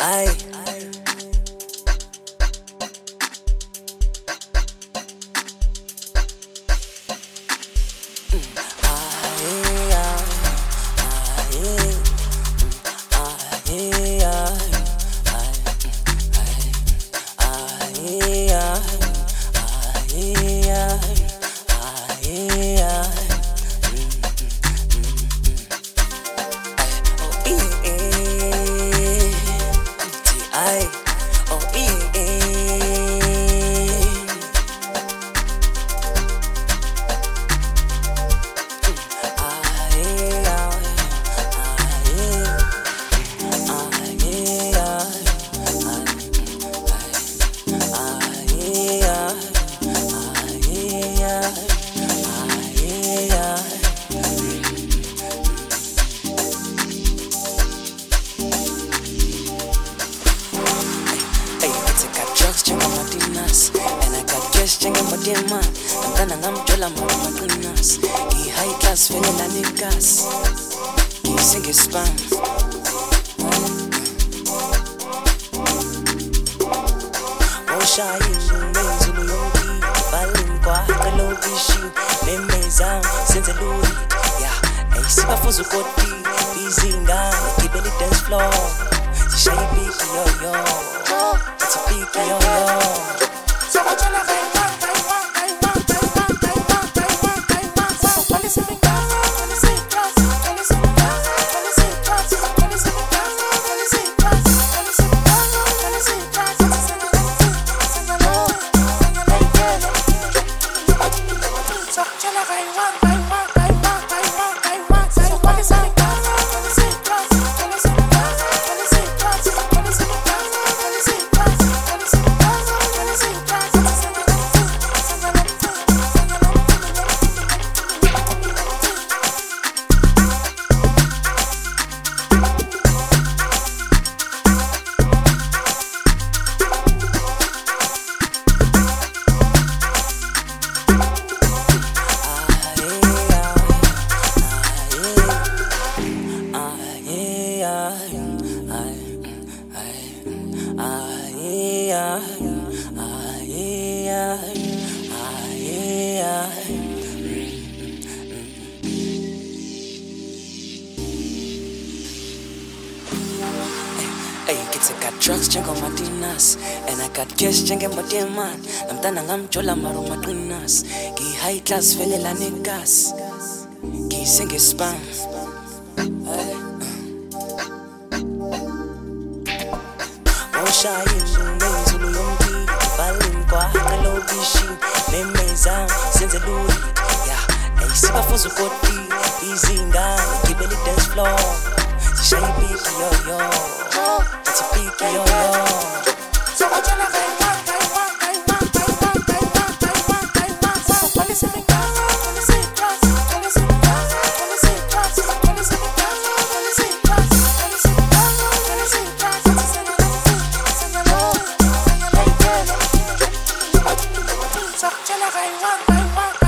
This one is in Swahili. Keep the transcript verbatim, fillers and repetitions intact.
Aye. And I got cash changing my demand. I'm gonna I'm jola matunas. Ki high class feeling la niggas. Ki sing it spam. Oh shy in the yogi. Balin kwa kalogi shi. Memeza senze lui. Yeah, hey siba fuzu koti. Bizinga keep it dance floor. She shy big yo yo. It's a big yo yo. Hey, kids, I got drugs, Django Martinez, and I got cash, Django Martinez. I'm done, I'm jola maro Martinez. Ki high class, fele la niggas. Ki sing it spam. Oh, shy in the Zulu Yongi. Balin kwa kalogi shi. Memeza senze lui. Yeah, hey, siba fuzu koti. Bizinga, keep it dance floor. She shy big yo yo. It's a big yo yo. So what you like? So what you like?